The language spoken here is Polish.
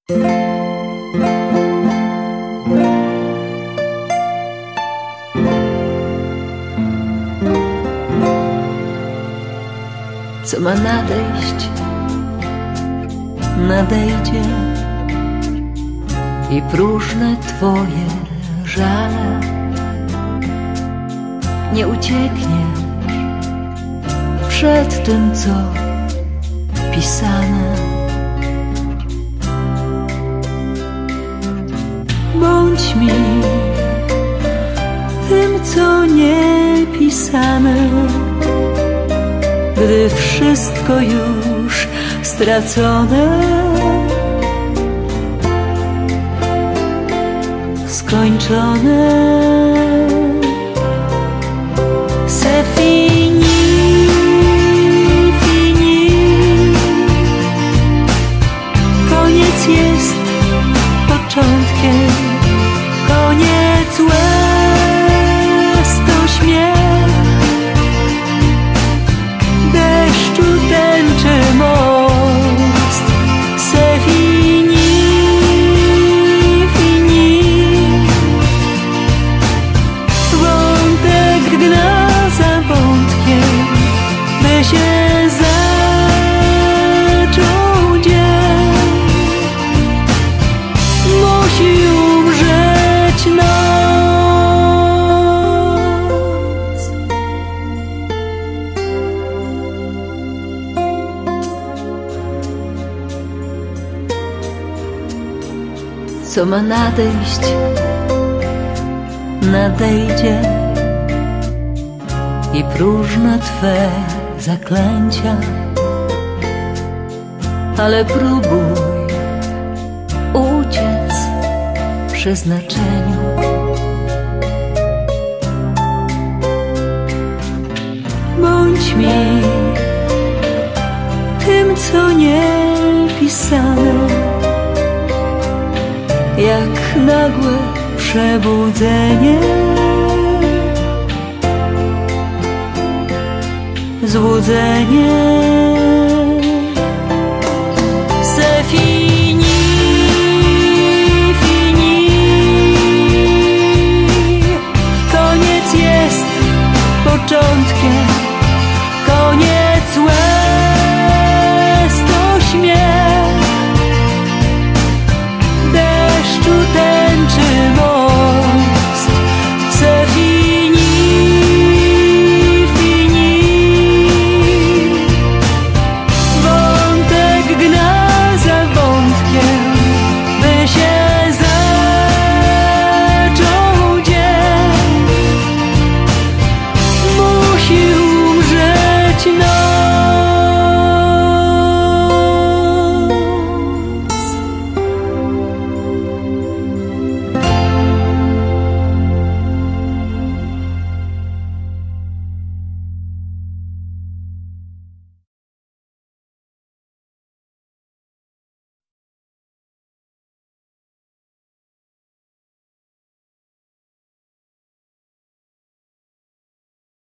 Co ma nadejść, nadejdzie i próżne twoje żale. Nie uciekniesz przed tym, co pisane. Bądź mi tym, co nie pisane, gdy wszystko już stracone, skończone. C'est fini, fini. Koniec jest początkiem, koniec łez to śmiech, deszczu tęczy most. C'est fini, fini. Wątek gna za wątkiem, by się zaczął dzień. Musi umrzeć noc. Co ma nadejść, nadejdzie i próżne twe zaklęcia, ale próbuj uciec przeznaczeniu. Bądź mi tym, co nie pisane, jak nagłe przebudzenie, złudzenie.